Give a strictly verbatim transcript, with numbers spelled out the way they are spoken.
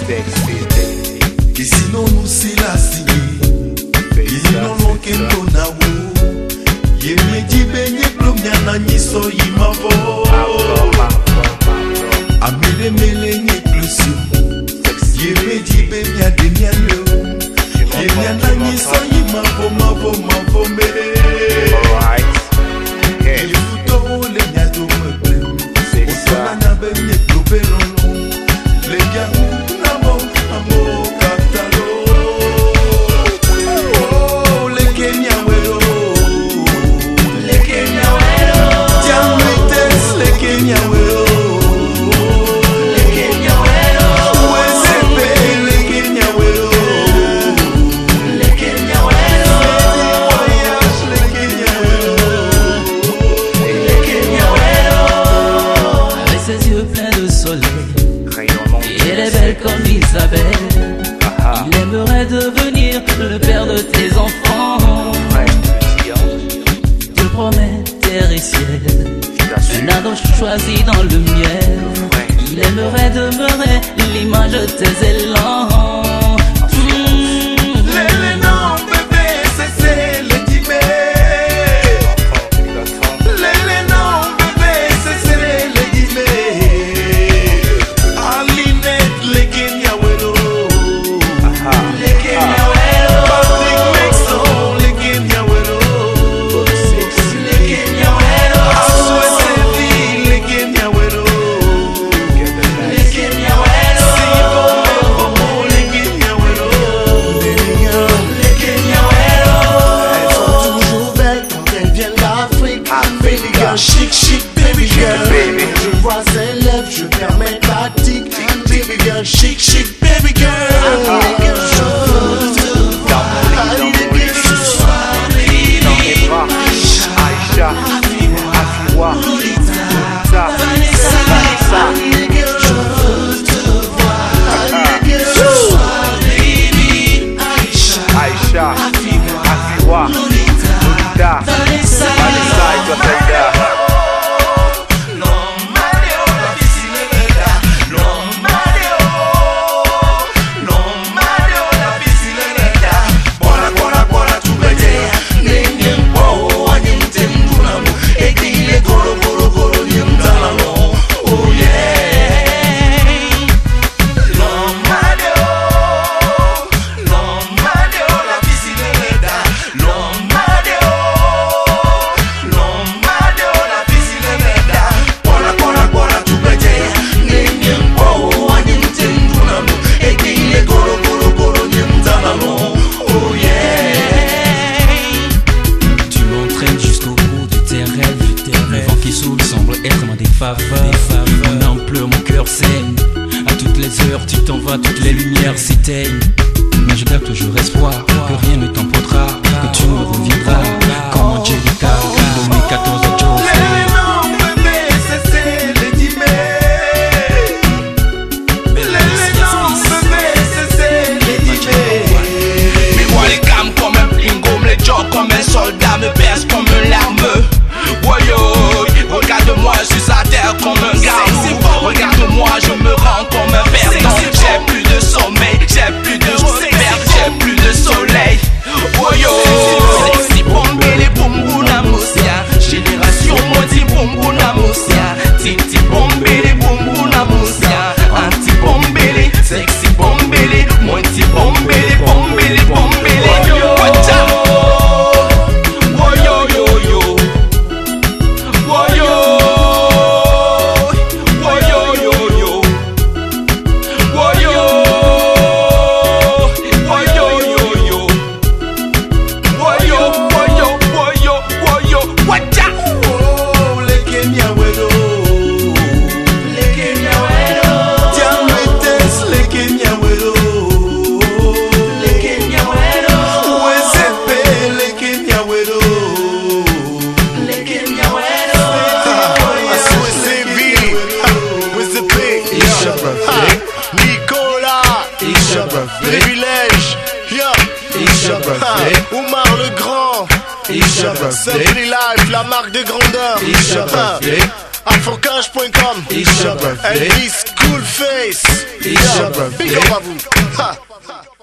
Et sinon nous c'est la signé. Et non non kendo na wo. Ye me di benye plomia na nyiso yimavo. Amele mele nye klusu. Ye me di benye denya lo. Ye me na nyiso yimavo mavo mavo me. Alright. Ye futo le nyato me. Otona na benye klopelolo. Le gamu na mo na mo katalo. Oh le Kenya wero. Le Kenya wero. Tiamuites le Kenya wero. Le Kenya wero. Wesepe le Kenya wero. Le Kenya wero. Voyage le Kenya wero. Le Kenya wero. Avec ses yeux pleins de soleil. Et elle est belle comme Isabelle. Ah. Il aimerait devenir le père de tes enfants. Ouais, Te promets terre et ciel. Un ado choisi dans le miel. Il aimerait demeurer l'image de tes élans. Lele non bébé, c'est c'est le dimé. Lele non bébé, c'est c'est le dimé. Alinette le Kenya wero. Le Kenya wero. Patrick Mexon le Kenya wero. Le Kenya wero. Aswe Sevi le Kenya wero. Le Kenya wero. Sibo Momo le Kenya wero. Le Kenya wero. Elles sont toujours belles quand elles viennent d'Afrique. Baby girl, chic chic, baby girl. Baby. Je vois ses lèvres, je perds mes tactiques. Baby girl, chic chic, baby girl. Aïcha, Afiwa, Lolita, Vanessa. Aïcha, Afiwa, Lolita, Vanessa et toi Taïda. Mon âme pleure, mon cœur saigne. À toutes les heures, tu t'envoies, toutes les lumières s'éteignent. Mais je garde toujours espoir que rien ne t'emportera, que tu me reviendras. Comme Angelica, deux mille quatorze à Joe. Lele non bébé, c'est c'est le dimé. Lele non bébé, c'est c'est le dimé. Me vois les gammes comme un plingo, me les jokes comme un soldat, me perce comme une larme. Woyo, regarde-moi, je suis à terre comme un garou. Regarde-moi, je me rends comme un perdant. J'ai plus de sommeil, j'ai plus de repères, j'ai plus de soleil. Woyo, sexy bombele bombuna mosia. Génération modi bombuna mosia. Titi bombele bombuna mosia. Anti bombele, sexy bombele, modi bombele, bombele, bombele. Watch out. Oumar le Grand, Simply Life, la marque de grandeur. Afrocash point com, Elvis Cool face. Yeah, big up à vous. Ha.